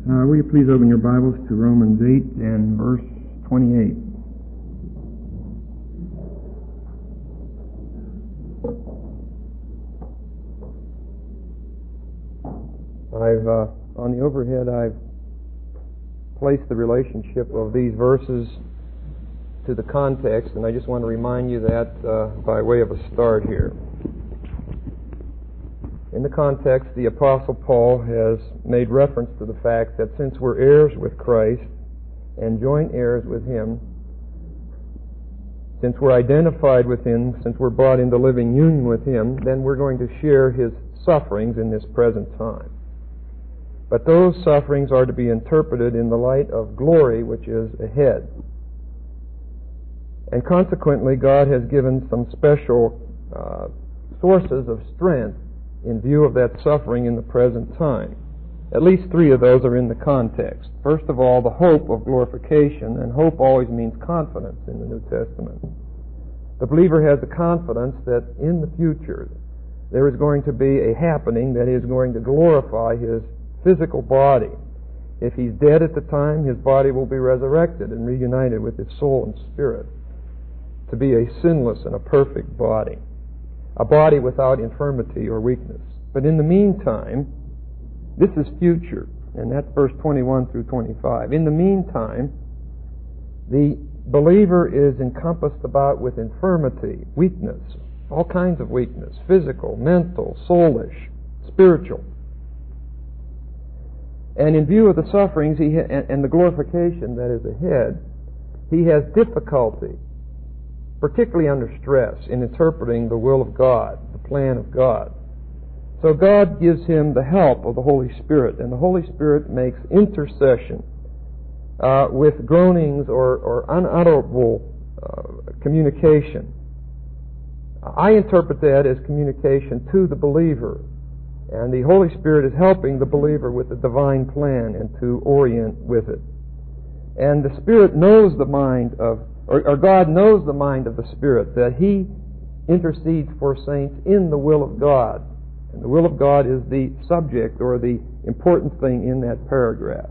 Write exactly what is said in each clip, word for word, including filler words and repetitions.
Uh, will you please open your Bibles to Romans eight and verse twenty-eight? I've uh, on the overhead I've placed the relationship of these verses to the context, and I just want to remind you that uh, by way of a start here. In the context, the Apostle Paul has made reference to the fact that since we're heirs with Christ and joint heirs with Him, since we're identified with Him, since we're brought into living union with Him, then we're going to share His sufferings in this present time. But those sufferings are to be interpreted in the light of glory which is ahead. And consequently, God has given some special uh, sources of strength in view of that suffering in the present time. At least three of those are in the context. First of all, the hope of glorification, and hope always means confidence in the New Testament. The believer has the confidence that in the future there is going to be a happening that is going to glorify his physical body. If he's dead at the time, his body will be resurrected and reunited with his soul and spirit to be a sinless and a perfect body. A body without infirmity or weakness. But in the meantime, this is future, and that's verse twenty-one through twenty-five. In the meantime, the believer is encompassed about with infirmity, weakness, all kinds of weakness, physical, mental, soulish, spiritual. And in view of the sufferings he ha- and, and the glorification that is ahead, he has difficulty, particularly under stress, in interpreting the will of God, the plan of God. So God gives him the help of the Holy Spirit, and the Holy Spirit makes intercession uh, with groanings or, or unutterable uh, communication. I interpret that as communication to the believer, and the Holy Spirit is helping the believer with the divine plan and to orient with it. And the Spirit knows the mind of Or, or God knows the mind of the Spirit, that He intercedes for saints in the will of God. And the will of God is the subject or the important thing in that paragraph.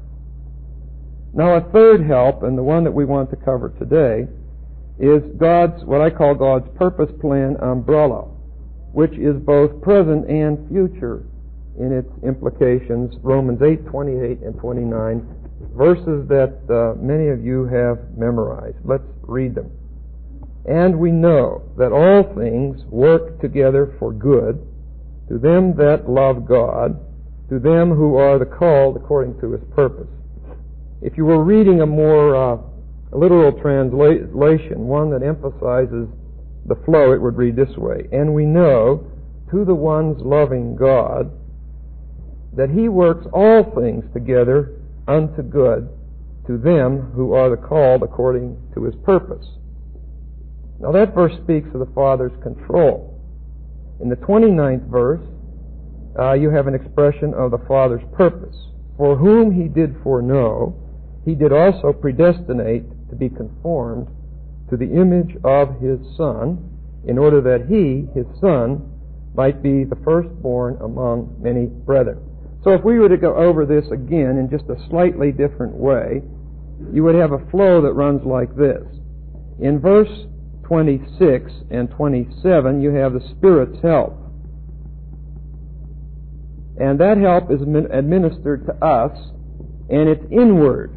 Now a third help, and the one that we want to cover today, is God's, what I call God's purpose plan umbrella, which is both present and future in its implications. Romans eight, twenty-eight and twenty-nine, verses that uh, many of you have memorized. Let's read them. And we know that all things work together for good to them that love God, to them who are the called according to His purpose. If you were reading a more uh, literal translation, one that emphasizes the flow, it would read this way: And we know to the ones loving God that He works all things together unto good to them who are the called according to His purpose. Now that verse speaks of the Father's control. In the twenty-ninth verse, uh, you have an expression of the Father's purpose. For whom He did foreknow, He did also predestinate to be conformed to the image of His Son, in order that He, His Son, might be the firstborn among many brethren. So if we were to go over this again in just a slightly different way, you would have a flow that runs like this. In verse twenty-six and twenty-seven, you have the Spirit's help. And that help is administered to us, and it's inward.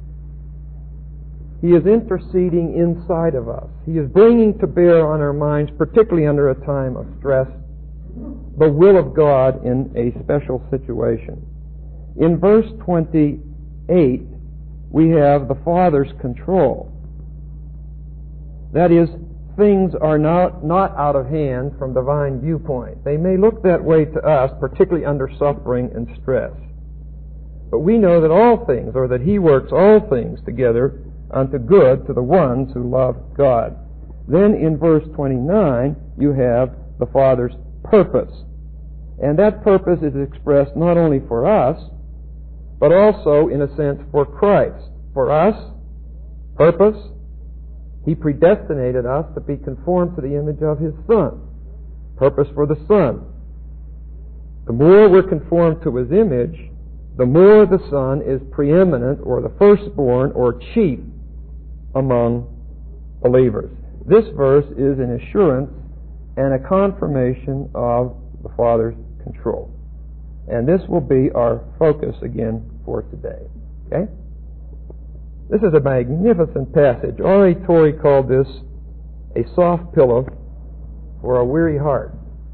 He is interceding inside of us. He is bringing to bear on our minds, particularly under a time of stress, the will of God in a special situation. In verse twenty-eight, we have the Father's control. That is, things are not, not out of hand from divine viewpoint. They may look that way to us, particularly under suffering and stress. But we know that all things, or that He works all things together unto good to the ones who love God. Then in verse twenty-nine, you have the Father's purpose. And that purpose is expressed not only for us, but also, in a sense, for Christ. For us, purpose, He predestinated us to be conformed to the image of His Son. Purpose for the Son. The more we're conformed to His image, the more the Son is preeminent, or the firstborn, or chief among believers. This verse is an assurance and a confirmation of the Father's control. And this will be our focus again for today. Okay? This is a magnificent passage. R A Torrey called this a soft pillow for a weary heart.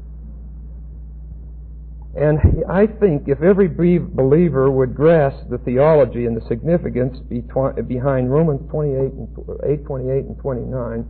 And I think if every believer would grasp the theology and the significance behind Romans twenty-eight and eight twenty-eight and twenty-nine,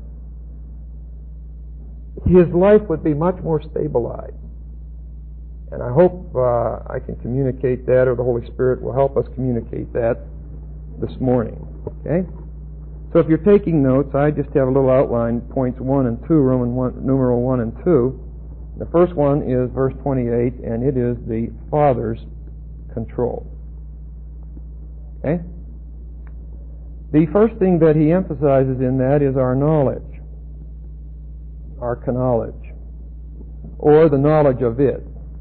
his life would be much more stabilized. And I hope uh, I can communicate that, or the Holy Spirit will help us communicate that this morning. Okay? So if you're taking notes, I just have a little outline, points one and two, Roman one, numeral one and two. The first one is verse twenty-eight, and it is the Father's control. Okay? The first thing that he emphasizes in that is our knowledge, our knowledge, or the knowledge of it.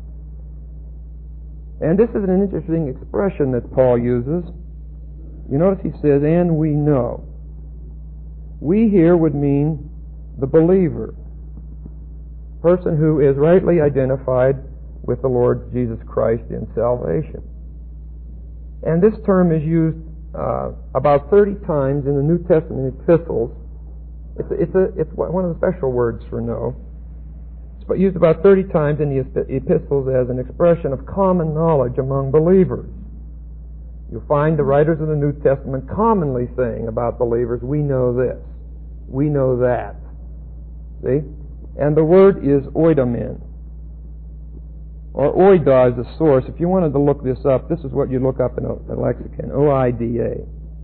And this is an interesting expression that Paul uses. You notice he says, and we know. We here would mean the believer, person who is rightly identified with the Lord Jesus Christ in salvation. And this term is used uh, about thirty times in the New Testament epistles. It's a, it's, a, it's one of the special words for know. It's used about thirty times in the epistles as an expression of common knowledge among believers. You'll find the writers of the New Testament commonly saying about believers, we know this, we know that. See? And the word is oidomen, or oida is the source. If you wanted to look this up, this is what you look up in a, a lexicon, O I D A.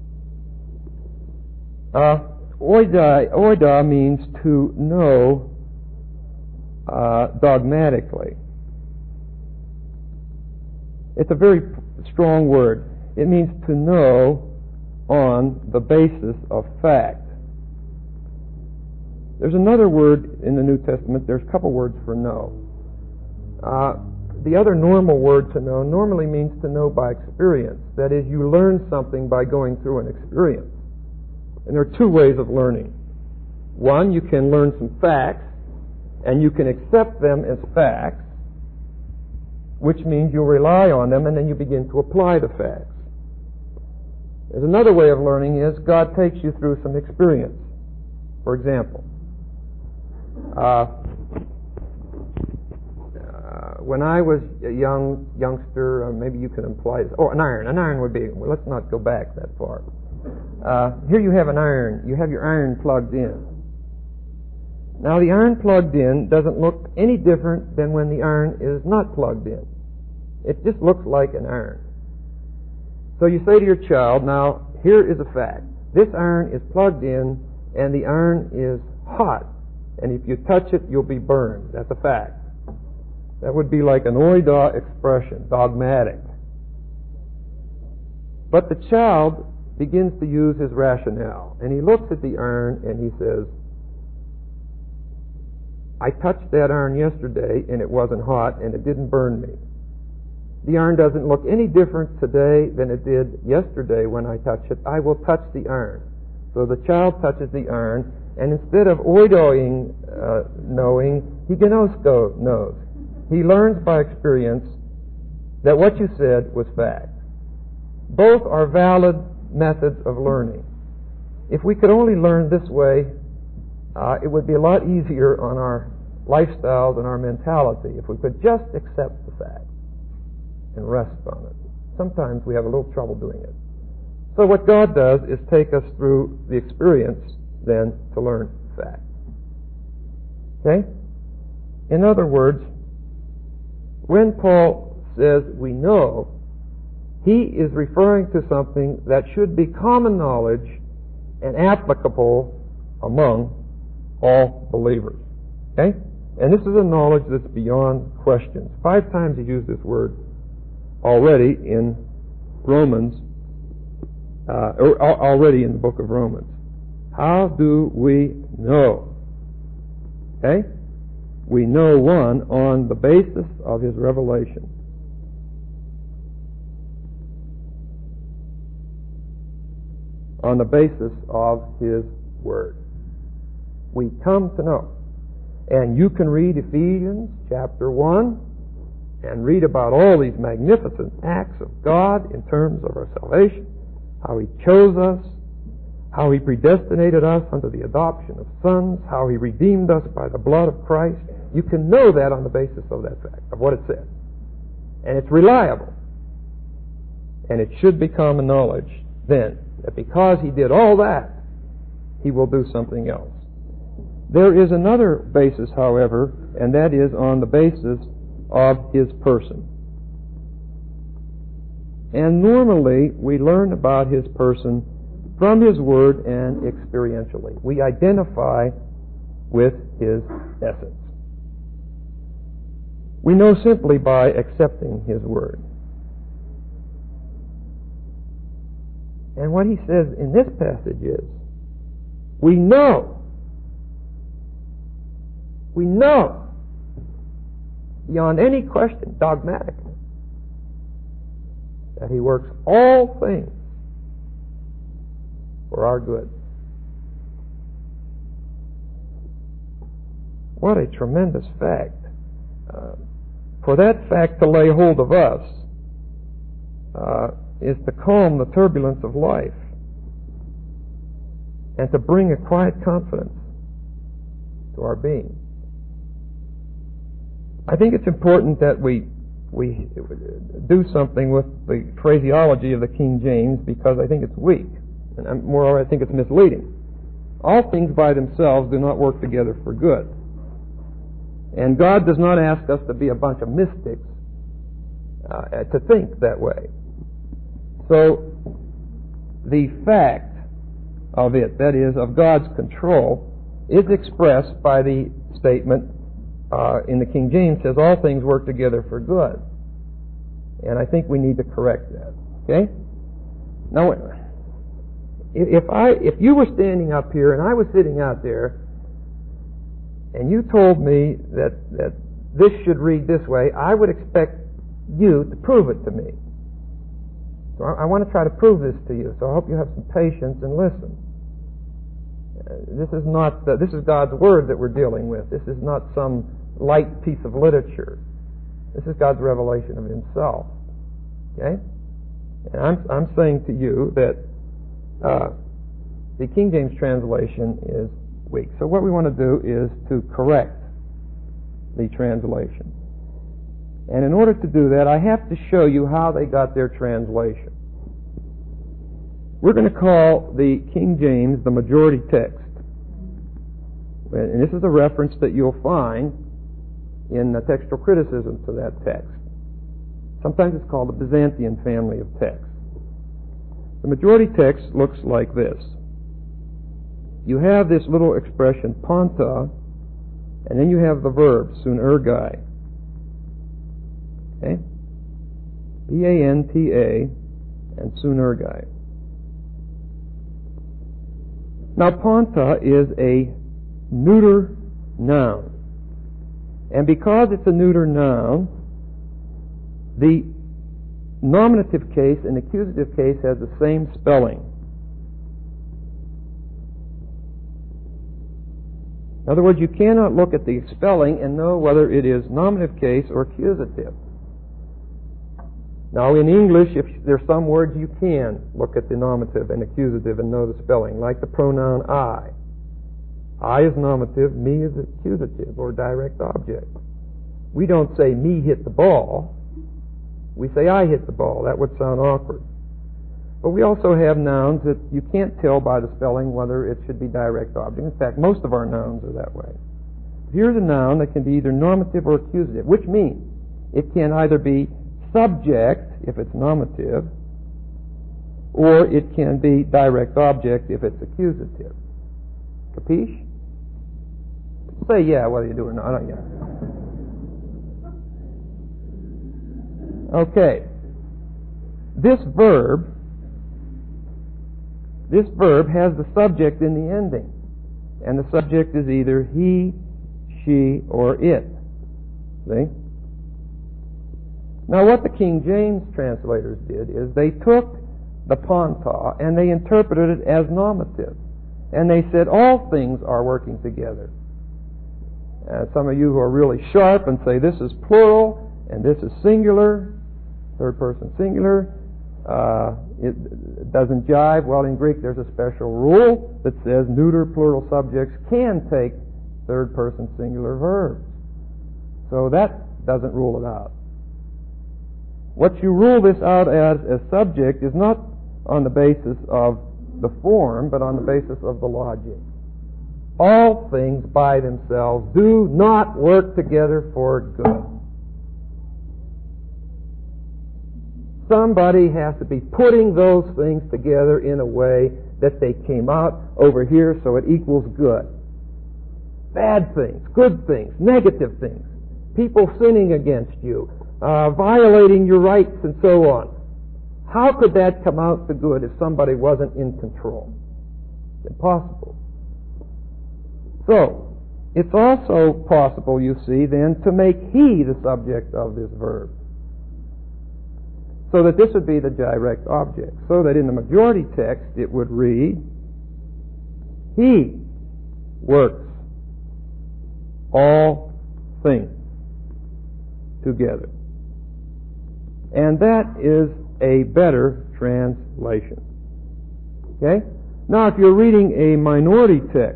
Uh, oida, oida means to know uh, dogmatically. It's a very strong word. It means to know on the basis of fact. There's another word in the New Testament. There's a couple words for know. Uh, the other normal word to know normally means to know by experience. That is, you learn something by going through an experience. And there are two ways of learning. One, you can learn some facts, and you can accept them as facts, which means you rely on them, and then you begin to apply the facts. There's another way of learning is God takes you through some experience. For example, uh, uh, when I was a young youngster, uh, maybe you can imply this. Oh, an iron. An iron would be, well, let's not go back that far. Uh, here you have an iron. You have your iron plugged in. Now, the iron plugged in doesn't look any different than when the iron is not plugged in. It just looks like an iron. So you say to your child, now, here is a fact. This iron is plugged in, and the iron is hot. And if you touch it, you'll be burned. That's a fact. That would be like an oida expression, dogmatic. But the child begins to use his rationale. And he looks at the iron and he says, I touched that iron yesterday and it wasn't hot and it didn't burn me. The iron doesn't look any different today than it did yesterday when I touched it. I will touch the iron. So the child touches the iron, and instead of oidoing, uh, knowing, he gnosko knows. He learns by experience that what you said was fact. Both are valid methods of learning. If we could only learn this way, uh, it would be a lot easier on our lifestyles and our mentality if we could just accept the fact and rest on it. Sometimes we have a little trouble doing it. So what God does is take us through the experience then to learn fact. Okay? In other words, when Paul says we know, he is referring to something that should be common knowledge and applicable among all believers. Okay? And this is a knowledge that's beyond questions. Five times he used this word already in Romans, uh, or already in the book of Romans. How do we know? Okay? We know one on the basis of his revelation. on the basis of His Word. We come to know. And you can read Ephesians chapter one and read about all these magnificent acts of God in terms of our salvation, how He chose us, how He predestinated us unto the adoption of sons, how He redeemed us by the blood of Christ. You can know that on the basis of that fact, of what it says. And it's reliable. And it should become a knowledge then that because He did all that, He will do something else. There is another basis, however, and that is on the basis of His person. And normally we learn about His person from His Word and experientially. We identify with His essence. We know simply by accepting His Word. And what he says in this passage is, we know, we know, beyond any question, dogmatically, that He works all things for our good. What a tremendous fact. Uh, for that fact to lay hold of us uh, is to calm the turbulence of life and to bring a quiet confidence to our being. I think it's important that we we do something with the phraseology of the King James because I think it's weak. And moreover, I think it's misleading. All things by themselves do not work together for good. And God does not ask us to be a bunch of mystics uh, to think that way. So, the fact of it, that is, of God's control, is expressed by the statement uh, in the King James says, all things work together for good. And I think we need to correct that. Okay? Now, if I, if you were standing up here and I was sitting out there, and you told me that, that this should read this way, I would expect you to prove it to me. So I, I want to try to prove this to you. So I hope you have some patience and listen. Uh, this is not uh, this is God's Word that we're dealing with. This is not some light piece of literature. This is God's revelation of Himself. Okay? And I'm I'm saying to you that uh, the King James translation is weak. So what we want to do is to correct the translation. And in order to do that, I have to show you how they got their translation. We're going to call the King James the majority text. And this is a reference that you'll find in the textual criticism to that text. Sometimes it's called the Byzantine family of texts. The majority text looks like this. You have this little expression, panta, and then you have the verb, sunergai. Okay? P A N T A and sunergai. Now, panta is a neuter noun. And because it's a neuter noun, the nominative case and accusative case has the same spelling. In other words, you cannot look at the spelling and know whether it is nominative case or accusative. Now, in English, if there's some words you can look at the nominative and accusative and know the spelling, like the pronoun I. I is nominative, me is accusative or direct object. We don't say me hit the ball. We say I hit the ball. That would sound awkward. But we also have nouns that you can't tell by the spelling whether it should be direct object. In fact, most of our nouns are that way. Here's a noun that can be either nominative or accusative, which means it can either be subject if it's nominative, or it can be direct object if it's accusative. Capiche? Say yeah, whether you do or not. Yeah. Okay. This verb This verb has the subject in the ending. And the subject is either he, she, or it. See? Now what the King James translators did is they took the panta, and they interpreted it as nominative. And they said all things are working together. Uh, some of you who are really sharp and say this is plural and this is singular, third person singular, uh, it, it doesn't jive. Well, in Greek there's a special rule that says neuter plural subjects can take third person singular verbs. So that doesn't rule it out. What you rule this out as a subject is not on the basis of the form, but on the basis of the logic. All things by themselves do not work together for good. Somebody has to be putting those things together in a way that they came out over here so it equals good. Bad things, good things, negative things, people sinning against you, uh, violating your rights and so on. How could that come out to good if somebody wasn't in control? It's impossible. So, it's also possible, you see, then, to make he the subject of this verb. So that this would be the direct object. So that in the majority text it would read, he works all things together. And that is a better translation. Okay? Now, if you're reading a minority text,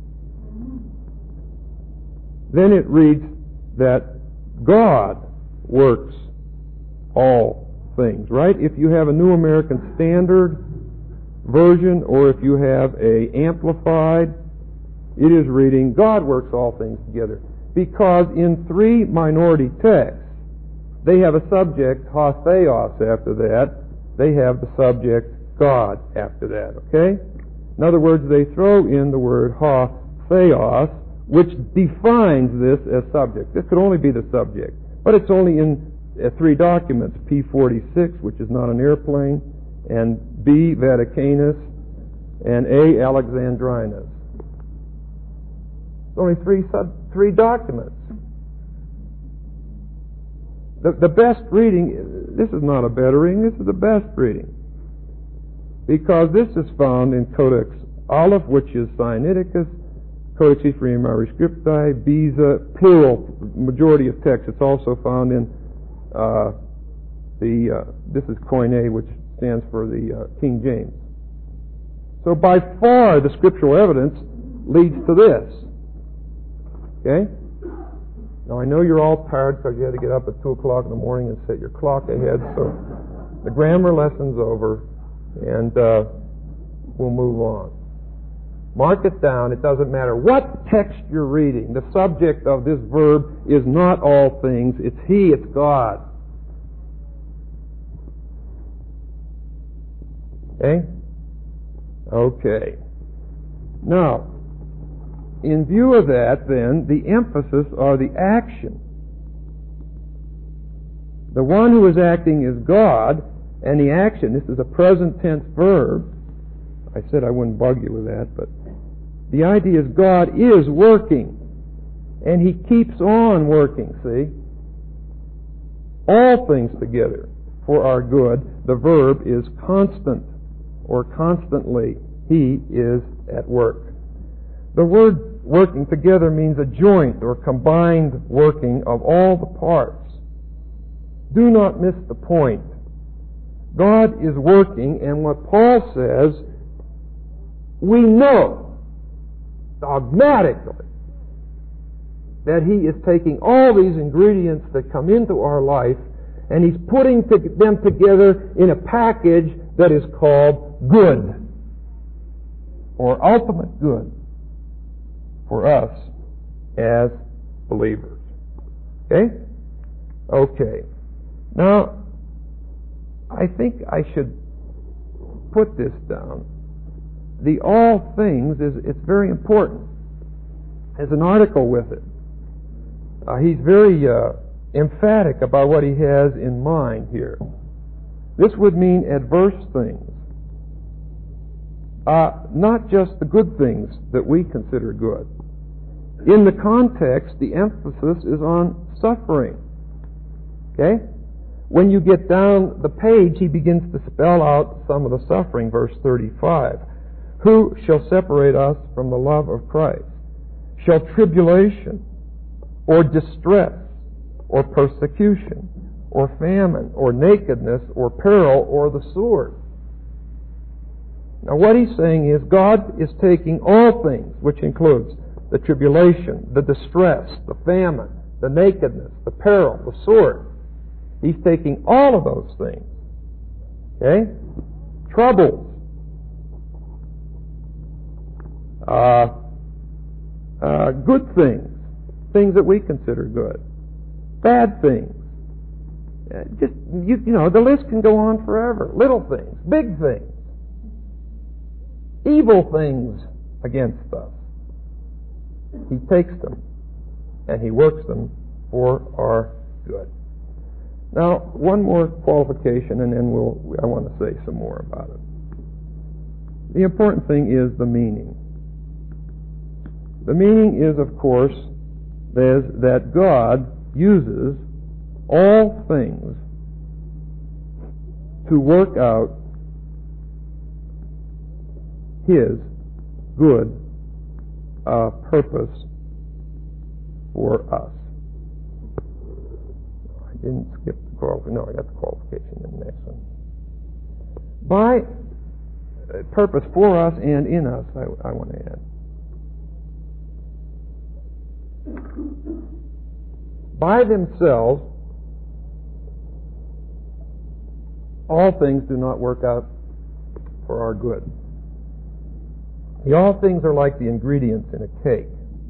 then it reads that God works all things, right? If you have a New American Standard version, or if you have a Amplified, it is reading, God works all things together. Because in three minority texts, they have a subject, ha theos, after that. They have the subject, God, after that, okay? In other words, they throw in the word ha theos, which defines this as subject. This could only be the subject. But it's only in uh, three documents, P forty-six, which is not an airplane, and B, Vaticanus, and A, Alexandrinus. It's only three sub, three documents. The, the best reading, this is not a better reading, this is the best reading. Because this is found in Codex Aleph, which is Sinaiticus, Codex Ephraemi Scripti, Beza, plural, majority of text. It's also found in uh, the, uh, this is Koine, which stands for the uh, King James. So by far the scriptural evidence leads to this. Okay? Now I know you're all tired because you had to get up at two o'clock in the morning and set your clock ahead, so the grammar lesson's over, and uh, we'll move on. Mark it down. It doesn't matter what text you're reading. The subject of this verb is not all things. It's he, it's God. Okay? Okay. Now, in view of that, then, the emphasis or the action. The one who is acting is God, and the action, this is a present tense verb. I said I wouldn't bug you with that, but the idea is God is working, and he keeps on working, see? All things together for our good. The verb is constant, or constantly. He is at work. The word working together means a joint or combined working of all the parts. Do not miss the point. God is working, and what Paul says, we know dogmatically that he is taking all these ingredients that come into our life and he's putting to them together in a package that is called good, or ultimate good for us as believers. Okay? Okay. Now, I think I should put this down. The all things is it's very important. There's an article with it. Uh, he's very uh, emphatic about what he has in mind here. This would mean adverse things, uh, not just the good things that we consider good. In the context, the emphasis is on suffering. Okay? when you get down the page, he begins to spell out some of the suffering. Verse thirty-five. Who shall separate us from the love of Christ? Shall tribulation, or distress, or persecution, or famine, or nakedness, or peril, or the sword? Now what he's saying is God is taking all things, which includes the tribulation, the distress, the famine, the nakedness, the peril, the sword. He's taking all of those things. Okay? Troubles. Uh, uh, good things. Things that we consider good. Bad things. Uh, just, you, you know, the list can go on forever. Little things. Big things. Evil things against us. He takes them and he works them for our good. Now, one more qualification, and then we'll, I want to say some more about it. The important thing is the meaning. The meaning is, of course, that God uses all things to work out His good uh, purpose for us. I didn't skip the qualification. No, I got the qualification in the next one. By uh, purpose for us and in us, I, I want to add. By themselves, all things do not work out for our good. The all things are like the ingredients in a cake.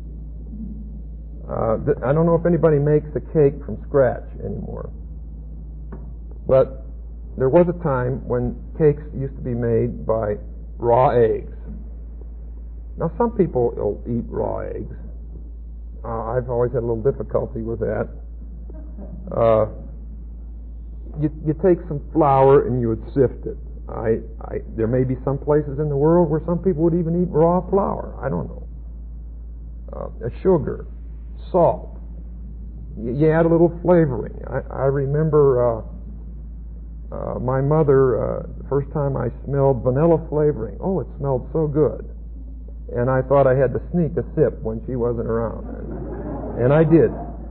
Uh, th- I don't know if anybody makes a cake from scratch anymore. But there was a time when cakes used to be made by raw eggs. Now some people will eat raw eggs. Uh, I've always had a little difficulty with that. Uh, you, you take some flour and you would sift it. I, I, there may be some places in the world where some people would even eat raw flour. I don't know. Uh, sugar, salt. You, you add a little flavoring. I, I remember uh, uh, my mother, uh, the first time I smelled vanilla flavoring. Oh, it smelled so good. And I thought I had to sneak a sip when she wasn't around. And, and I did.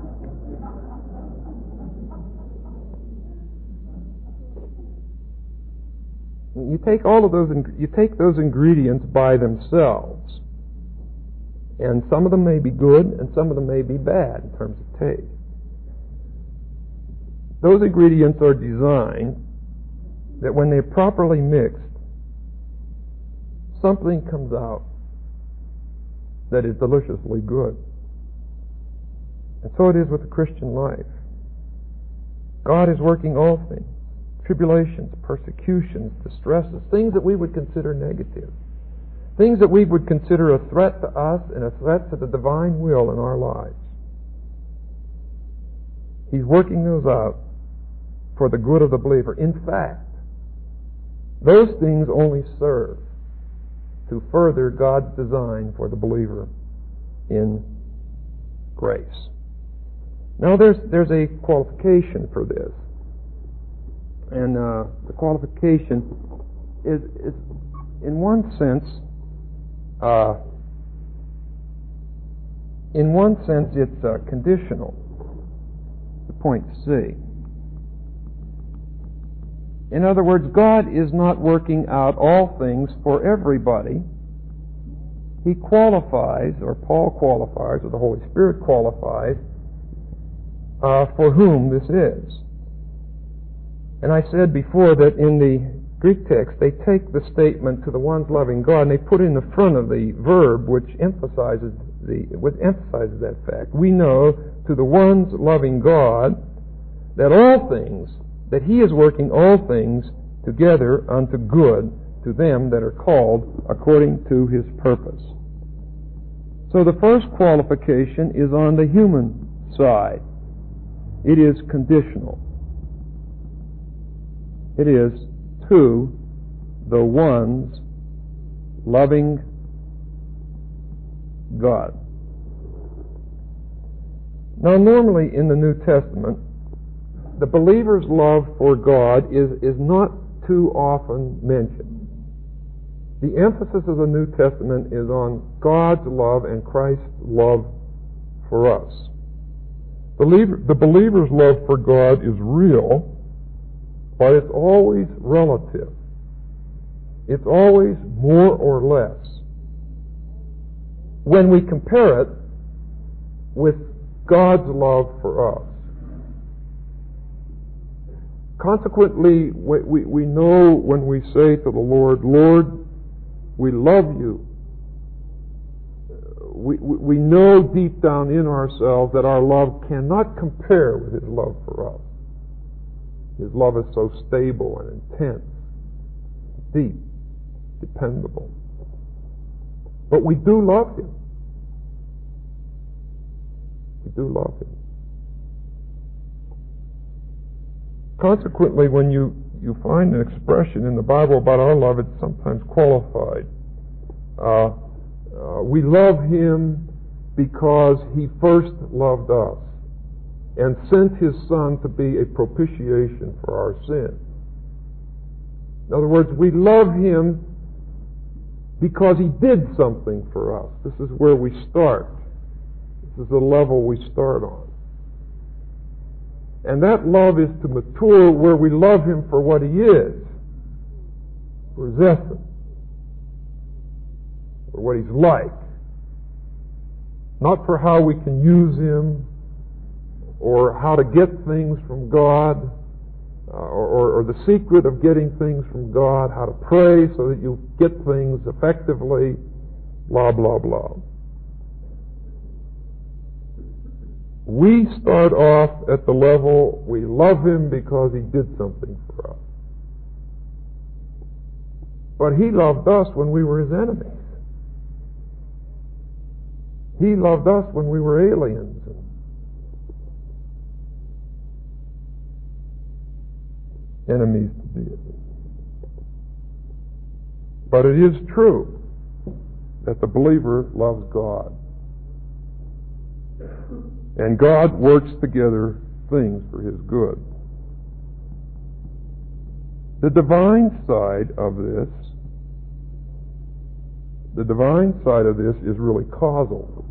You take all of those, you take those ingredients by themselves, and some of them may be good, and some of them may be bad in terms of taste. Those ingredients are designed that when they're properly mixed, something comes out that is deliciously good. And so it is with the Christian life. God is working all things. Tribulations, persecutions, distresses, things that we would consider negative, things that we would consider a threat to us and a threat to the divine will in our lives. He's working those out for the good of the believer. In fact, those things only serve to further God's design for the believer in grace. Now there's there's a qualification for this. And uh, the qualification is, is, in one sense, uh, in one sense, it's uh, conditional. The point C. In other words, God is not working out all things for everybody. He qualifies, or Paul qualifies, or the Holy Spirit qualifies, uh, for whom this is. And I said before that in the Greek text, they take the statement to the ones loving God and they put in the front of the verb which emphasizes the which emphasizes that fact. We know to the ones loving God that all things, that He is working all things together unto good to them that are called according to His purpose. So the first qualification is on the human side. It is conditional. It is to the ones loving God. Now, normally in the New Testament, the believer's love for God is, is not too often mentioned. The emphasis of the New Testament is on God's love and Christ's love for us. Believer, the believer's love for God is real, but it's always relative. It's always more or less. When we compare it with God's love for us. Consequently, we, we, we know when we say to the Lord, Lord, we love you. We, we, we know deep down in ourselves that our love cannot compare with His love for us. His love is so stable and intense, deep, dependable. But we do love Him. We do love Him. Consequently, when you, you find an expression in the Bible about our love, it's sometimes qualified. Uh, uh, we love Him because He first loved us and sent His Son to be a propitiation for our sin. In other words, we love Him because He did something for us. This is where we start. This is the level we start on. And that love is to mature where we love Him for what He is, for His essence, for what He's like, not for how we can use Him or how to get things from God, uh, or, or, or the secret of getting things from God, how to pray so that you get things effectively, blah, blah, blah. We start off at the level we love Him because He did something for us. But He loved us when we were His enemies. He loved us when we were aliens. Enemies to deity. But it is true that the believer loves God. And God works together things for His good. The divine side of this, the divine side of this is really causal.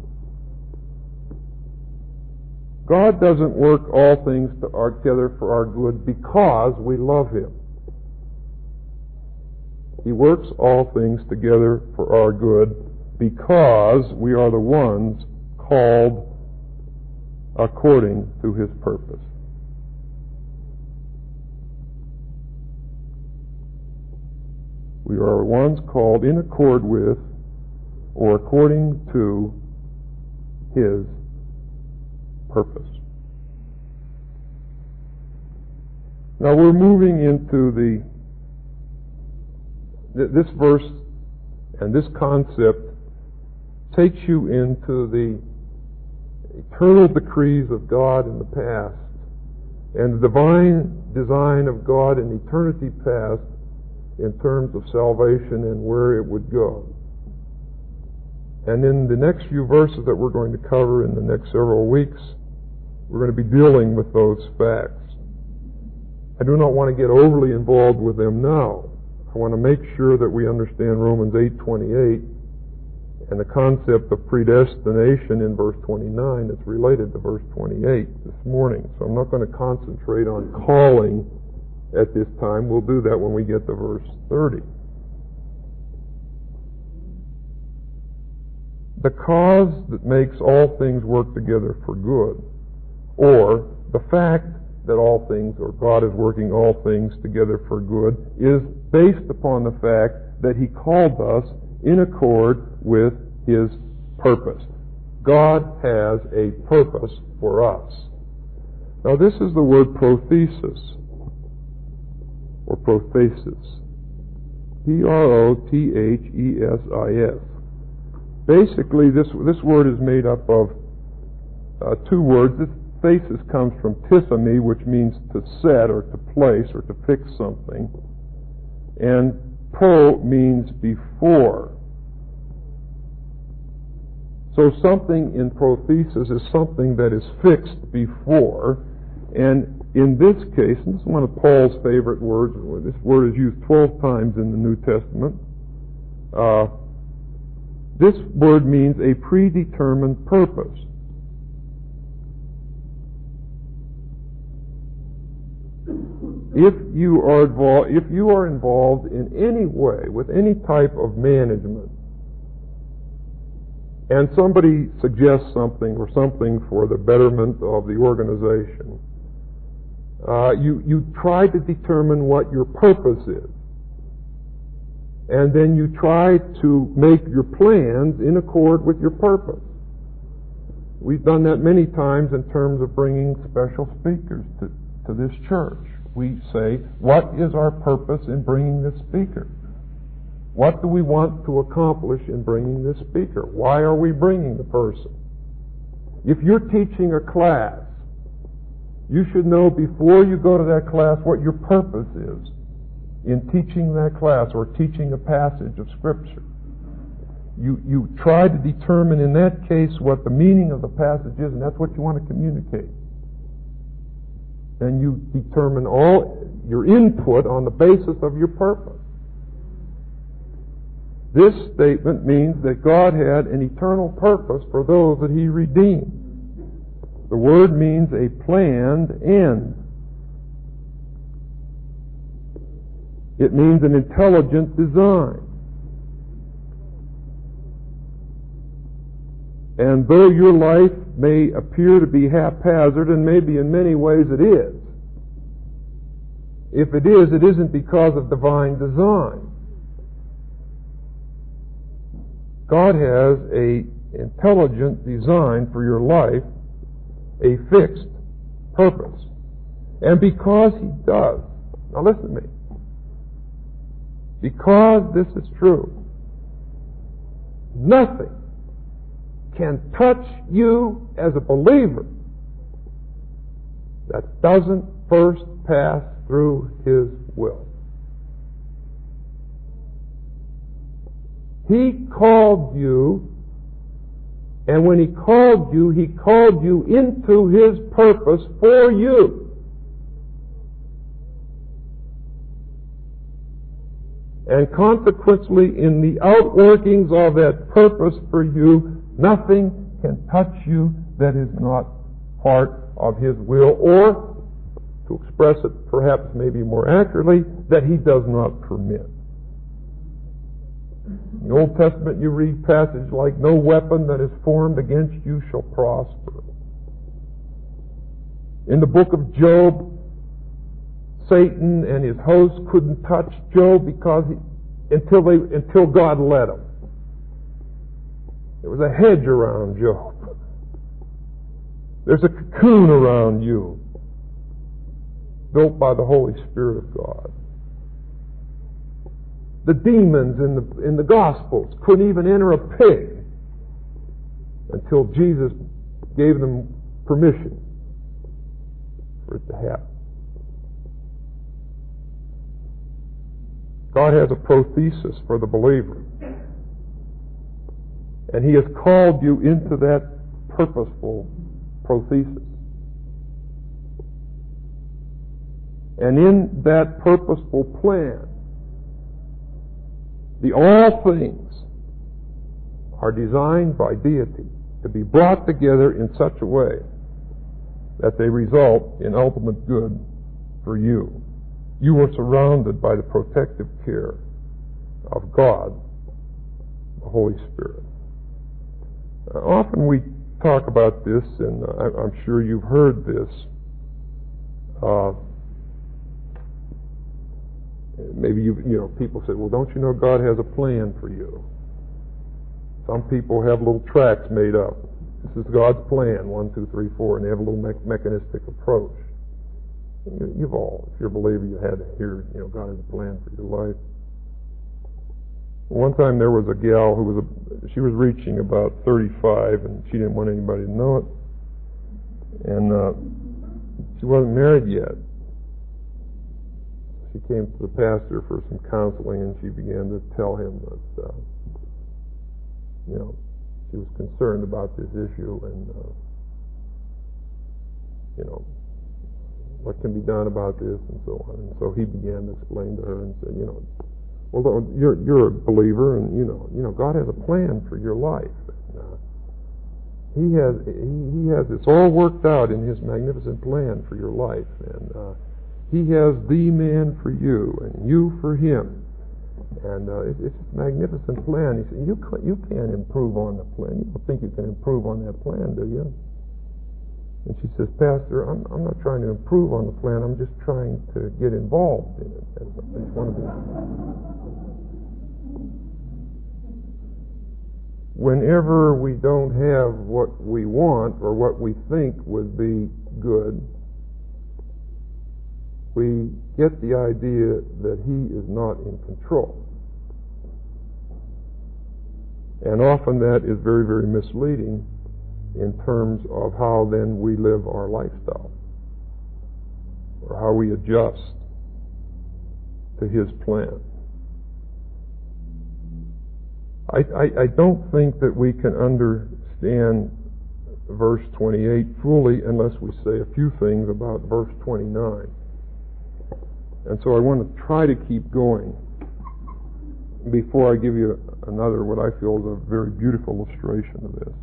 God doesn't work all things together for our good because we love Him. He works all things together for our good because we are the ones called according to His purpose. We are ones called in accord with or according to His purpose. Now we're moving into the this verse, and this concept takes you into the eternal decrees of God in the past and the divine design of God in eternity past in terms of salvation and where it would go. And in the next few verses that we're going to cover in the next several weeks, we're going to be dealing with those facts. I do not want to get overly involved with them now. I want to make sure that we understand Romans eight twenty-eight and the concept of predestination in verse twenty-nine that's related to verse twenty-eight this morning. So I'm not going to concentrate on calling at this time. We'll do that when we get to verse thirty. The cause that makes all things work together for good, or the fact that all things, or God is working all things together for good, is based upon the fact that He called us in accord with His purpose. God has a purpose for us. Now this is the word prothesis, or prothesis. P R O T H E S I S. Basically, this this word is made up of uh, two words. This thesis comes from tissame, which means to set or to place or to fix something. And pro means before. So something in prothesis is something that is fixed before. And in this case, and this is one of Paul's favorite words, this word is used twelve times in the New Testament, uh, this word means a predetermined purpose. If you are involved, if you are involved in any way with any type of management, and somebody suggests something or something for the betterment of the organization, uh, you you try to determine what your purpose is, and then you try to make your plans in accord with your purpose. We've done that many times in terms of bringing special speakers to, to this church. We say, what is our purpose in bringing this speaker? What do we want to accomplish in bringing this speaker? Why are we bringing the person? If you're teaching a class, you should know before you go to that class what your purpose is in teaching that class or teaching a passage of Scripture. You, you try to determine in that case what the meaning of the passage is, and that's what you want to communicate. And you determine all your input on the basis of your purpose. This statement means that God had an eternal purpose for those that He redeemed. The word means a planned end. It means an intelligent design. And though your life may appear to be haphazard, and maybe in many ways it is, if it is, it isn't because of divine design. God has an intelligent design for your life, a fixed purpose. And because He does, now listen to me, because this is true, nothing can touch you as a believer that doesn't first pass through His will. He called you, and when He called you, He called you into His purpose for you. And consequently, in the outworkings of that purpose for you, nothing can touch you that is not part of His will, or, to express it perhaps maybe more accurately, that He does not permit. In the Old Testament you read passages like, no weapon that is formed against you shall prosper. In the book of Job, Satan and his hosts couldn't touch Job because he, until they until God let them. There was a hedge around Job. There's a cocoon around you, built by the Holy Spirit of God. The demons in the in the Gospels couldn't even enter a pig until Jesus gave them permission for it to happen. God has a prothesis for the believer. And He has called you into that purposeful prothesis. And in that purposeful plan, the all things are designed by deity to be brought together in such a way that they result in ultimate good for you. You are surrounded by the protective care of God, the Holy Spirit. Uh, often we talk about this, and uh, I'm sure you've heard this. Uh, maybe you you know people say, "Well, don't you know God has a plan for you?" Some people have little tracts made up. This is God's plan, one, two, three, four, and they have a little me- mechanistic approach. You've all, if you're a believer, you had to hear, you know, God has a plan for your life. One time there was a gal who was, a, she was reaching about thirty-five, and she didn't want anybody to know it. And uh, she wasn't married yet. She came to the pastor for some counseling, and she began to tell him that, uh, you know, she was concerned about this issue, and, uh, you know, what can be done about this, and so on. And so he began to explain to her and said, you know, well, you're you're a believer, and you know, you know, God has a plan for your life. And, uh, he has he, he has this all worked out in His magnificent plan for your life, and uh, He has the man for you, and you for him. And uh, it, it's a magnificent plan. He said, you can't, you can't improve on the plan. You don't think you can improve on that plan, do you? And she says, Pastor, I'm, I'm not trying to improve on the plan. I'm just trying to get involved in it. That's one of the... Whenever we don't have what we want or what we think would be good, we get the idea that He is not in control. And often that is very, very misleading in terms of how then we live our lifestyle, or how we adjust to His plan. I, I, I don't think that we can understand verse twenty-eight fully unless we say a few things about verse twenty-nine. And so I want to try to keep going before I give you another, what I feel is a very beautiful illustration of this.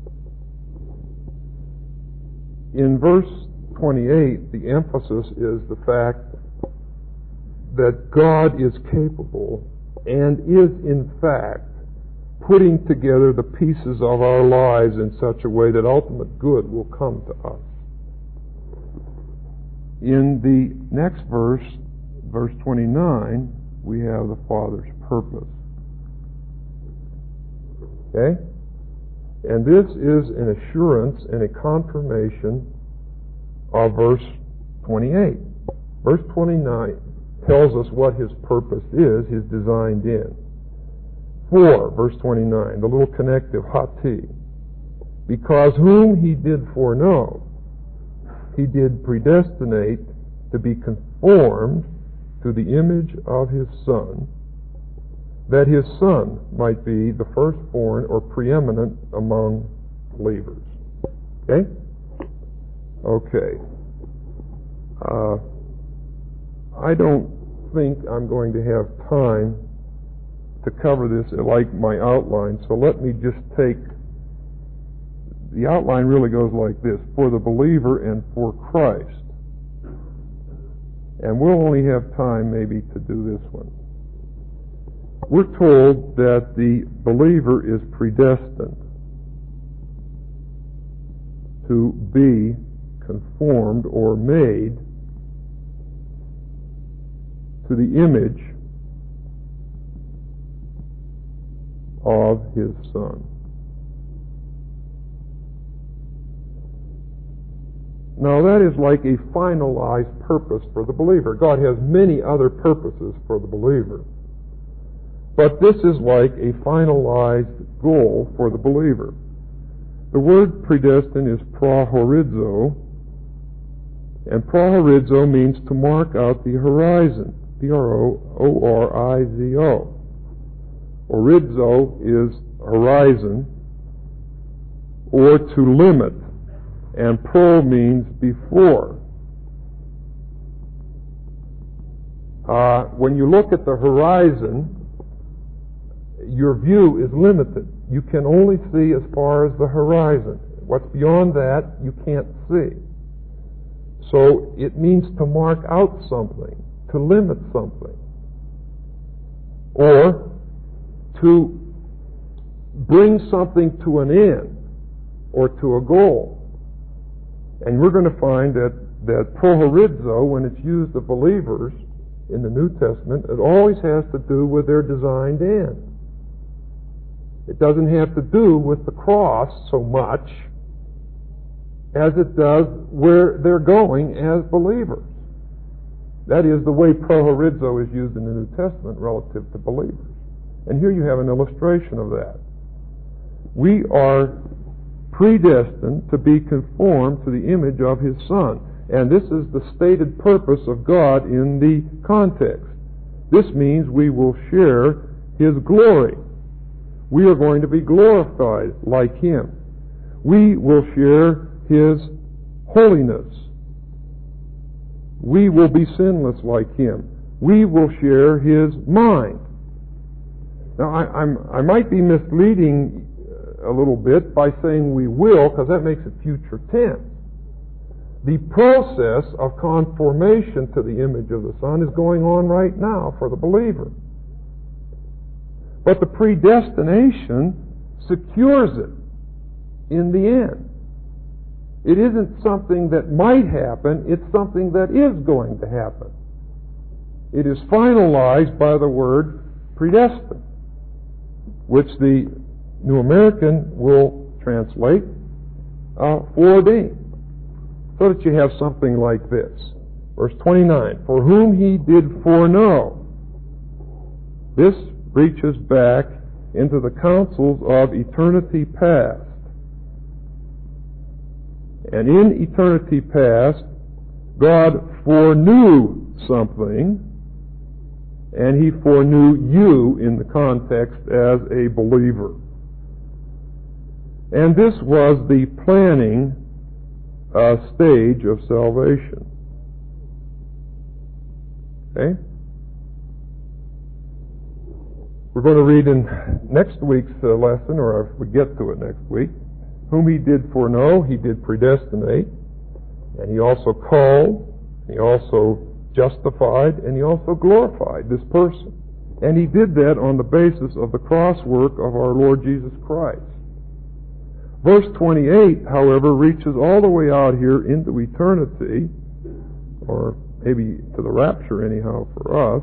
In verse twenty-eight, the emphasis is the fact that God is capable and is in fact putting together the pieces of our lives in such a way that ultimate good will come to us. In the next verse, verse twenty-nine, we have the Father's purpose. Okay? And this is an assurance and a confirmation of verse twenty-eight. Verse twenty-nine tells us what His purpose is, His designed end. For, verse twenty-nine, the little connective, hati, because whom He did foreknow, He did predestinate to be conformed to the image of His Son, that His Son might be the firstborn or preeminent among believers. Okay? Okay. Uh, I don't think I'm going to have time to cover this like my outline, so let me just take, the outline really goes like this: for the believer and for Christ. And we'll only have time maybe to do this one. We're told that the believer is predestined to be conformed or made to the image of His Son. Now that is like a finalized purpose for the believer. God has many other purposes for the believer, but this is like a finalized goal for the believer. The word predestined is prohorizo, and prohorizo means to mark out the horizon. P R O O R I Z O. Orizo is horizon, or to limit, and pro means before. Uh, when you look at the horizon, your view is limited. You can only see as far as the horizon. What's beyond that, you can't see. So it means to mark out something, to limit something, or to bring something to an end or to a goal. And we're going to find that, that prohorizo, when it's used of believers in the New Testament, it always has to do with their designed end. It doesn't have to do with the cross so much as it does where they're going as believers. That is the way prohorizo is used in the New Testament relative to believers. And here you have an illustration of that. We are predestined to be conformed to the image of His Son. And this is the stated purpose of God in the context. This means we will share His glory. We are going to be glorified like Him. We will share His holiness. We will be sinless like Him. We will share His mind. Now, I, I'm, I might be misleading a little bit by saying we will, because that makes it future tense. The process of conformation to the image of the Son is going on right now for the believer. But the predestination secures it in the end. It isn't something that might happen, it's something that is going to happen. It is finalized by the word predestined, which the New American will translate uh, foreordained. So that you have something like this. Verse twenty-nine, for whom He did foreknow. This reaches back into the counsels of eternity past. And in eternity past, God foreknew something, and He foreknew you in the context as a believer. And this was the planning uh, stage of salvation. Okay? We're going to read in next week's uh, lesson, or if we get to it next week, whom He did foreknow, He did predestinate, and He also called, He also justified, and He also glorified this person. And He did that on the basis of the cross work of our Lord Jesus Christ. Verse twenty-eight, however, reaches all the way out here into eternity, or maybe to the rapture anyhow for us,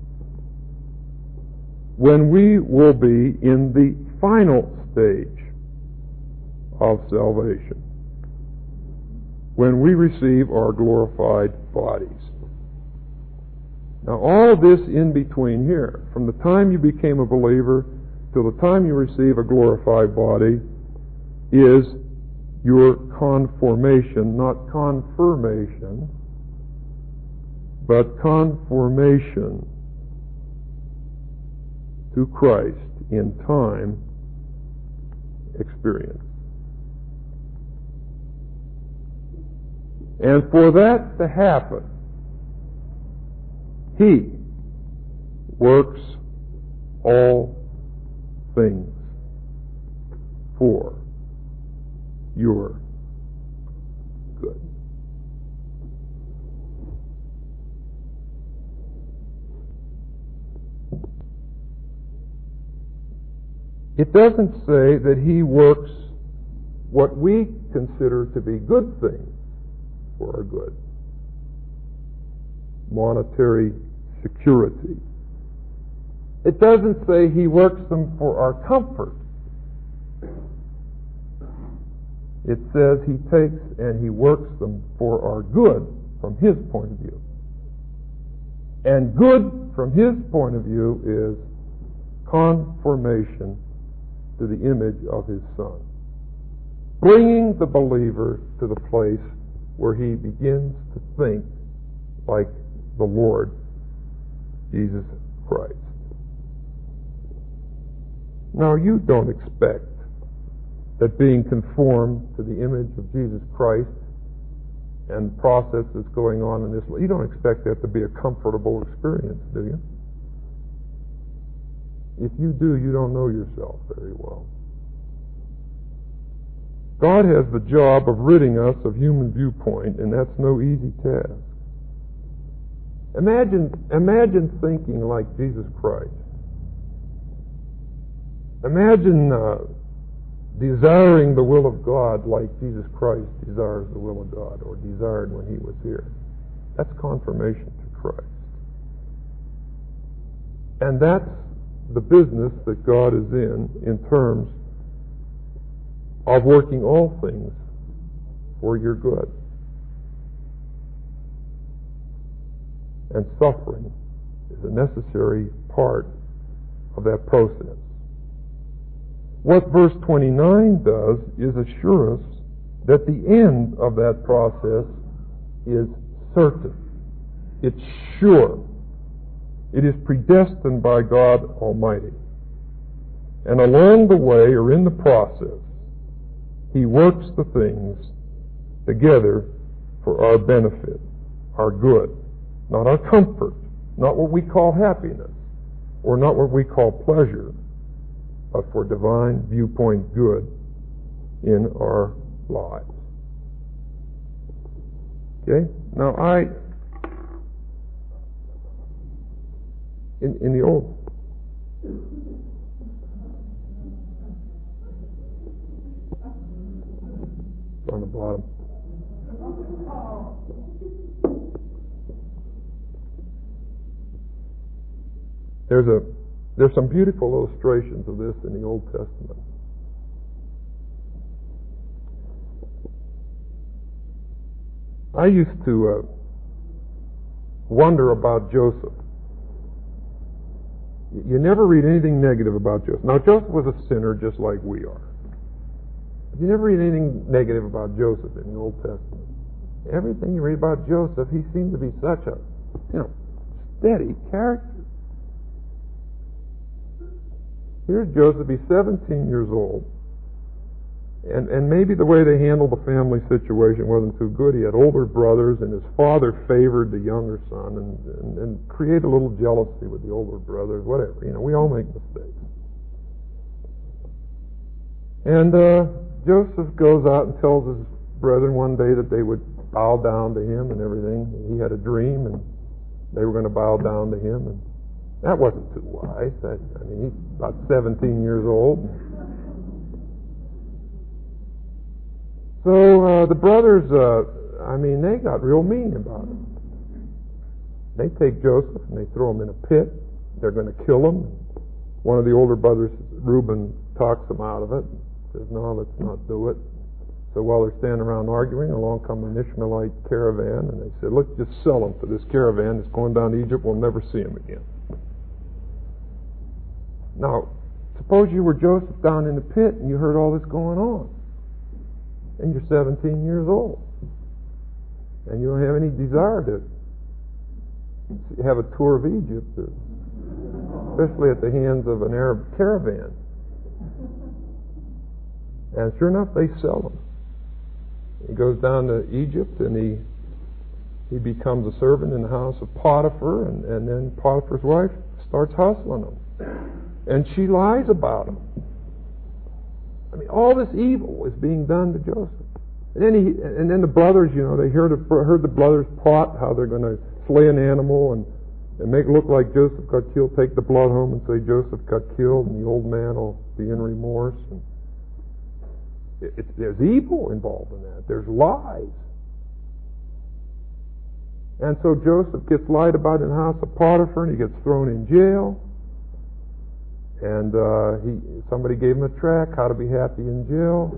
when we will be in the final stage of salvation, when we receive our glorified bodies. Now, all of this in between here, from the time you became a believer till the time you receive a glorified body, is your conformation, not confirmation, but conformation to Christ in time experience. And for that to happen, He works all things for your good. It doesn't say that He works what we consider to be good things for our good. Monetary security. It doesn't say He works them for our comfort. It says He takes and He works them for our good from His point of view. And good from His point of view is conformation to the image of His Son. Bringing the believer to the place where he begins to think like the Lord Jesus Christ. Now, you don't expect that being conformed to the image of Jesus Christ and the process that's going on in this, you don't expect that to be a comfortable experience, do you? If you do, you don't know yourself very well. God has the job of ridding us of human viewpoint, and that's no easy task. Imagine, imagine thinking like Jesus Christ. Imagine uh, desiring the will of God like Jesus Christ desires the will of God, or desired when He was here. That's confirmation to Christ. And that's the business that God is in, in terms of working all things for your good. And suffering is a necessary part of that process. What verse twenty-nine does is assure us that the end of that process is certain. It's sure. It is predestined by God Almighty. And along the way, or in the process, He works the things together for our benefit, our good, not our comfort, not what we call happiness, or not what we call pleasure, but for divine viewpoint good in our lives. Okay? Now I, in, in the old, on the bottom. There's a there's some beautiful illustrations of this in the Old Testament. I used to uh, wonder about Joseph. You never read anything negative about Joseph. Now, Joseph was a sinner just like we are. You never read anything negative about Joseph in the Old Testament. Everything you read about Joseph, he seemed to be such a, you know, steady character. Here's Joseph, he's seventeen years old. And, and maybe the way they handled the family situation wasn't too good. He had older brothers, and his father favored the younger son and, and, and created a little jealousy with the older brothers, whatever. You know, we all make mistakes. And uh, Joseph goes out and tells his brethren one day that they would bow down to him and everything. He had a dream, and they were going to bow down to him. And that wasn't too wise. That, I mean, he's about seventeen years old. So uh, the brothers, uh, I mean, they got real mean about him. They take Joseph and they throw him in a pit. They're going to kill him. One of the older brothers, Reuben, talks them out of it. Says, no, let's not do it. So while they're standing around arguing, along comes an Ishmaelite caravan, and they said, let's just sell him to this caravan that's going down to Egypt. We'll never see him again. Now, suppose you were Joseph down in the pit and you heard all this going on. And you're seventeen years old. And you don't have any desire to have a tour of Egypt, especially at the hands of an Arab caravan. And sure enough, they sell him. He goes down to Egypt, and he he becomes a servant in the house of Potiphar, and, and then Potiphar's wife starts hustling him. And she lies about him. I mean, all this evil is being done to Joseph. And then he, and then the brothers, you know, they heard, heard the brothers plot how they're going to slay an animal and, and make it look like Joseph got killed, take the blood home and say Joseph got killed, and the old man will be in remorse. And it, it, there's evil involved in that. There's lies. And so Joseph gets lied about in the house of Potiphar, and he gets thrown in jail. And uh, he, somebody gave him a tract, How to Be Happy in Jail.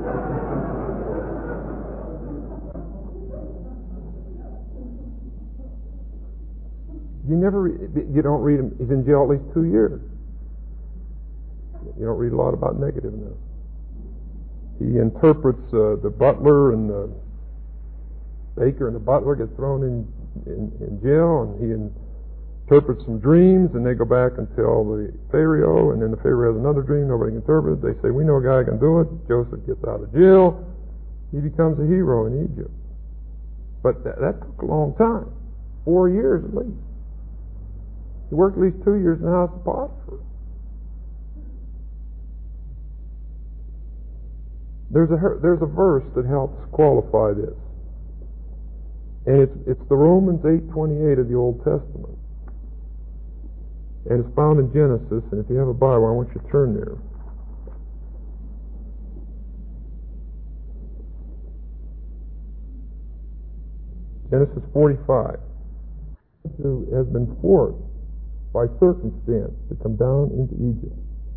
You never, re- you don't read him. He's in jail at least two years. You don't read a lot about negativeness. He interprets uh, the butler and the baker and the butler get thrown in in, in jail, and he in, interprets some dreams, and they go back and tell the Pharaoh, and then the Pharaoh has another dream, nobody can interpret it. They say, we know a guy who can do it. Joseph gets out of jail. He becomes a hero in Egypt. But that, that took a long time. Four years at least. He worked at least two years in the house of Potiphar. There's a, there's a verse that helps qualify this. And it's, it's the Romans eight twenty-eight of the Old Testament. And it's found in Genesis, and if you have a Bible, I want you to turn there. Genesis forty-five. Who has been forced by circumstance to come down into Egypt.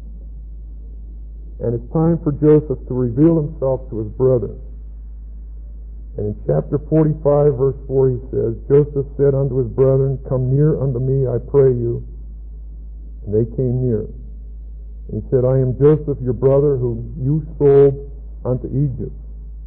And it's time for Joseph to reveal himself to his brothers. And in chapter forty-five, verse four, he says, Joseph said unto his brethren, come near unto me, I pray you. And they came near. And he said, I am Joseph, your brother, whom you sold unto Egypt.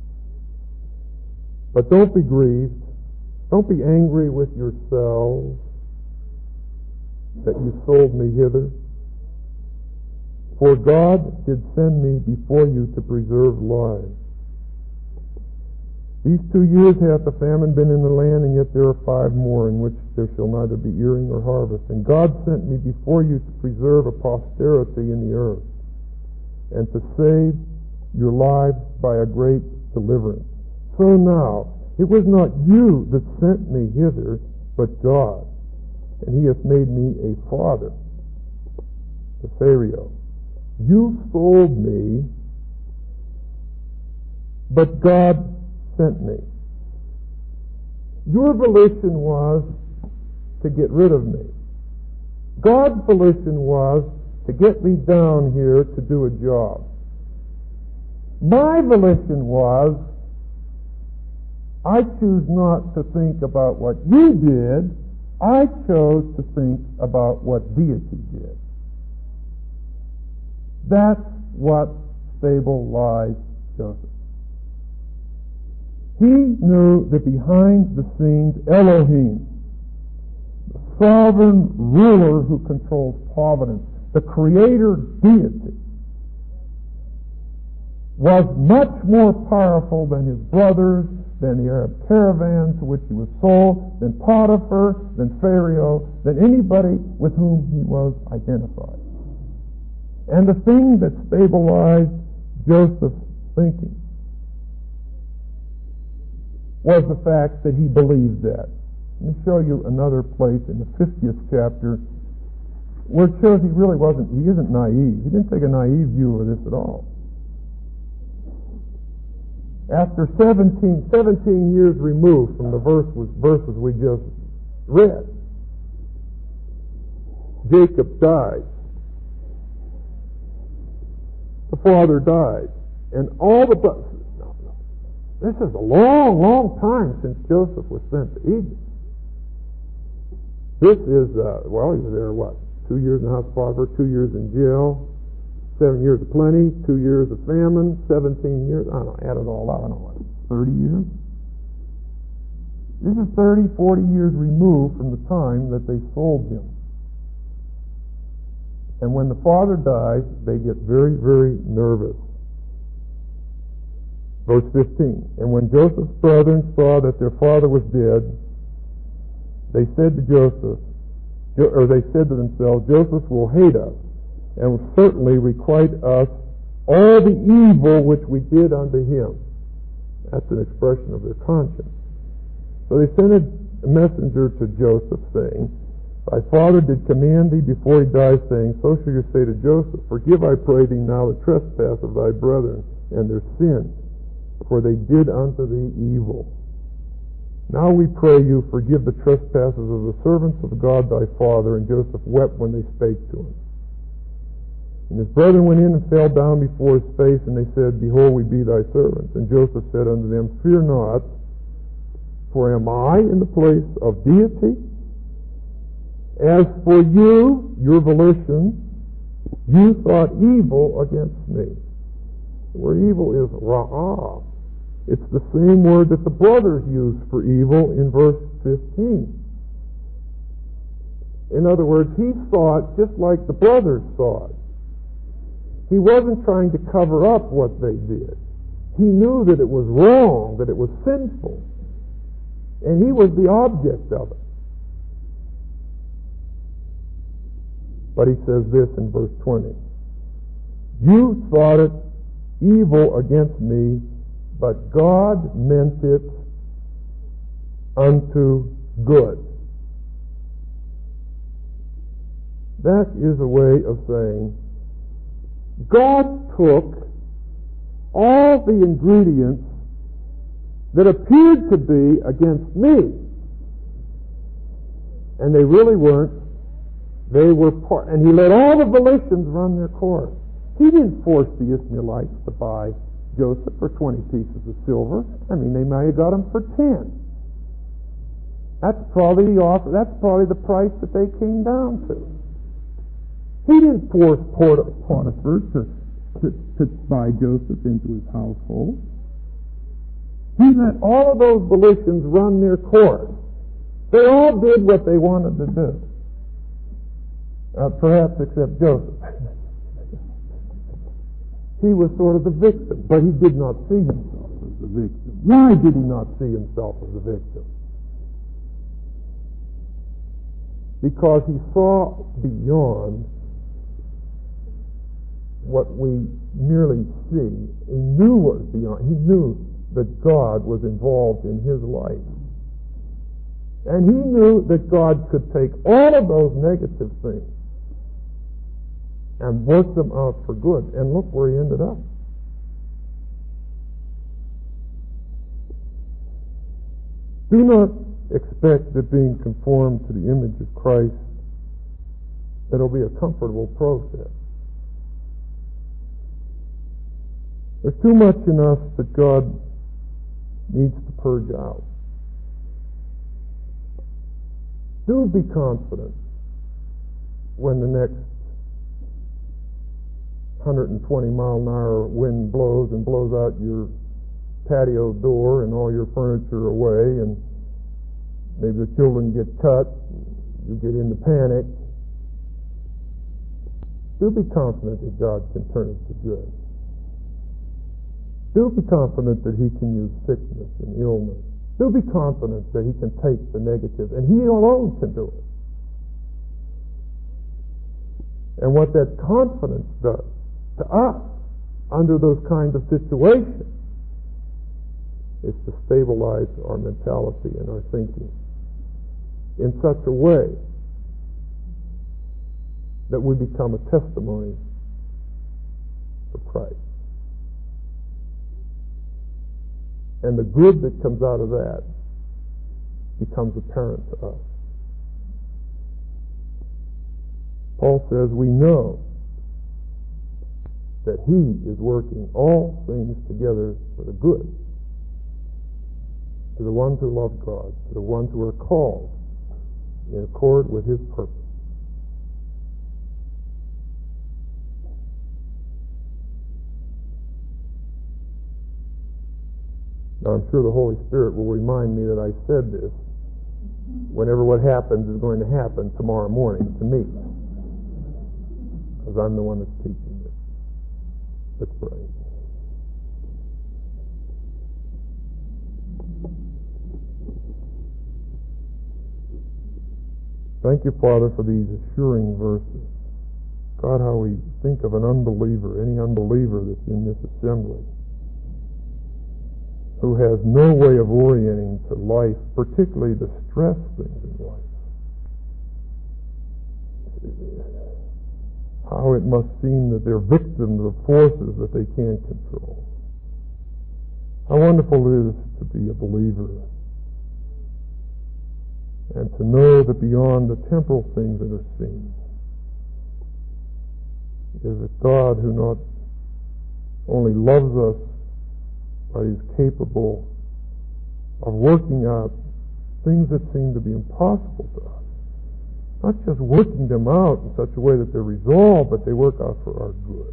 But don't be grieved. Don't be angry with yourselves that you sold me hither. For God did send me before you to preserve lives. These two years hath the famine been in the land, and yet there are five more in which there shall neither be earing nor harvest. And God sent me before you to preserve a posterity in the earth, and to save your lives by a great deliverance. So now, it was not you that sent me hither, but God, and he hath made me a father to Pharaoh. You sold me, but God sent me. Your volition was to get rid of me. God's volition was to get me down here to do a job. My volition was, I choose not to think about what you did. I chose to think about what deity did. That's what stabilized Joseph. He knew that behind the scenes, Elohim, the sovereign ruler who controls providence, the creator deity, was much more powerful than his brothers, than the Arab caravan to which he was sold, than Potiphar, than Pharaoh, than anybody with whom he was identified. And the thing that stabilized Joseph's thinking was the fact that he believed that. Let me show you another place in the fiftieth chapter where it shows he really wasn't, he isn't naive. He didn't take a naive view of this at all. After seventeen, seventeen years removed from the verse, verses we just read, Jacob died. The father died. And all the brothers, no, no. This is a long, long time since Joseph was sent to Egypt. This is, uh, well, he was there, what, two years in the house of Potiphar, two years in jail, seven years of plenty, two years of famine, seventeen years, I don't know, add it all up, I don't know, what, thirty years? This is thirty, forty years removed from the time that they sold him. And when the father dies, they get very, very nervous. Verse fifteen, and when Joseph's brethren saw that their father was dead, they said to Joseph, or they said to themselves, Joseph will hate us, and will certainly requite us all the evil which we did unto him. That's an expression of their conscience. So they sent a messenger to Joseph, saying, Thy father did command thee before he died, saying, So shall you say to Joseph, Forgive, I pray thee, now the trespass of thy brethren and their sin, for they did unto thee evil. Now we pray you, forgive the trespasses of the servants of God thy father. And Joseph wept when they spake to him. And his brethren went in and fell down before his face, and they said, Behold, we be thy servants. And Joseph said unto them, Fear not, for am I in the place of deity? As for you, your volition, you thought evil against me. The word evil is ra'ah. It's the same word that the brothers used for evil in verse fifteen. In other words, he saw it just like the brothers saw it. He wasn't trying to cover up what they did. He knew that it was wrong, that it was sinful. And he was the object of it. But he says this in verse twenty. You thought it evil against me, but God meant it unto good. That is a way of saying God took all the ingredients that appeared to be against me, and they really weren't. They were part, and he let all the volitions run their course. He didn't force the Ishmaelites to buy Joseph for twenty pieces of silver. I mean, they might have got him for ten. That's probably the offer. That's probably the price that they came down to. He didn't force Potiphar to, to, to buy Joseph into his household. He let all of those volitions run their course. They all did what they wanted to do. Uh, perhaps except Joseph. He was sort of the victim, but he did not see himself as the victim. Why did he not see himself as the victim? Because he saw beyond what we merely see. He knew what was beyond. He knew that God was involved in his life. And he knew that God could take all of those negative things and work them out for good. And look where he ended up. Do not expect that being conformed to the image of Christ, that it'll be a comfortable process. There's too much in us that God needs to purge out. Do be confident when the next one hundred twenty mile an hour wind blows and blows out your patio door and all your furniture away, and maybe the children get cut, you get into panic. Do be confident that God can turn it to good. Do be confident that he can use sickness and illness. Do be confident that he can take the negative, and he alone can do it. And what that confidence does to us under those kinds of situations is to stabilize our mentality and our thinking in such a way that we become a testimony for Christ. And the good that comes out of that becomes apparent to us. Paul says we know that he is working all things together for the good to the ones who love God, to the ones who are called in accord with his purpose. Now, I'm sure the Holy Spirit will remind me that I said this whenever what happens is going to happen tomorrow morning to me, because I'm the one that's teaching this. Let's pray. Thank you, Father, for these assuring verses. God, how we think of an unbeliever, any unbeliever that's in this assembly, who has no way of orienting to life, particularly the stress things in life. How it must seem that they're victims of forces that they can't control. How wonderful it is to be a believer and to know that beyond the temporal things that are seen is a God who not only loves us, but is capable of working out things that seem to be impossible to us. Not just working them out in such a way that they're resolved, but they work out for our good.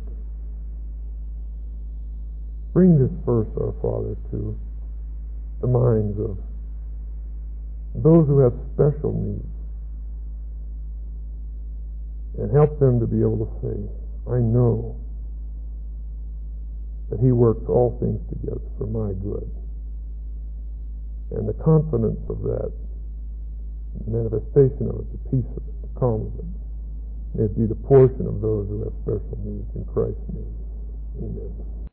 Bring this verse, our Father, to the minds of those who have special needs, and help them to be able to say, I know that he works all things together for my good. And the confidence of that, the manifestation of it, the peace of it, the calm of it, may it be the portion of those who have special needs in Christ's name. Amen.